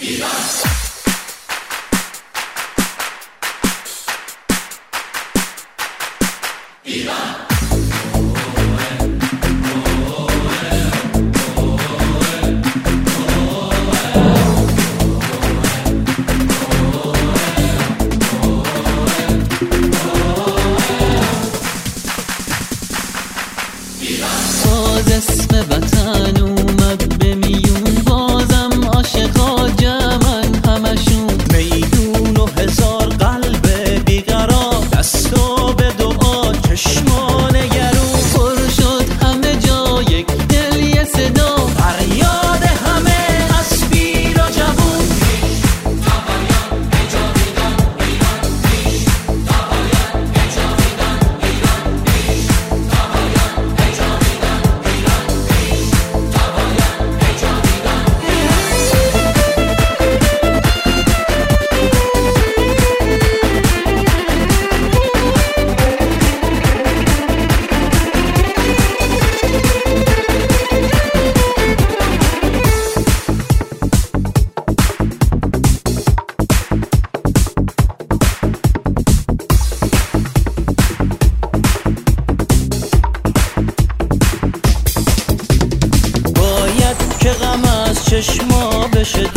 باز اسم وطن اومد به میون، بازم عاشقا جمعن همشون، میدون و هزار قلب بیقرار، دستا به دعا چشما نگرون، پر شد همه جا یک دل یه صدا، فریاد همه از پیر و جوون. باید که غم از چشما بشه